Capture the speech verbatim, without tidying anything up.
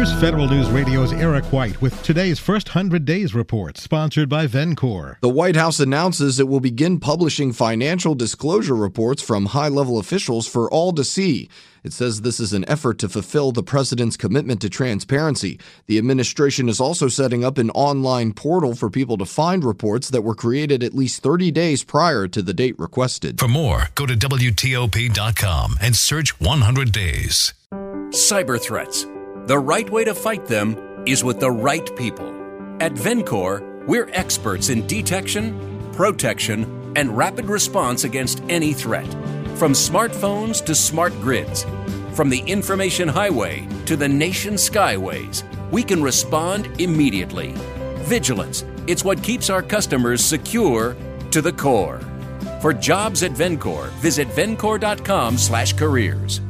Here's Federal News Radio's Eric White with today's First one hundred Days Report, sponsored by Vencor. The White House announces it will begin publishing financial disclosure reports from high-level officials for all to see. It says this is an effort to fulfill the president's commitment to transparency. The administration is also setting up an online portal for people to find reports that were created at least thirty days prior to the date requested. For more, go to W T O P dot com and search one hundred days. Cyber threats. The right way to fight them is with the right people. At Vencor, we're experts in detection, protection, and rapid response against any threat. From smartphones to smart grids, from the information highway to the nation's skyways, we can respond immediately. Vigilance, it's what keeps our customers secure to the core. For jobs at Vencor, visit vencor dot com slash careers.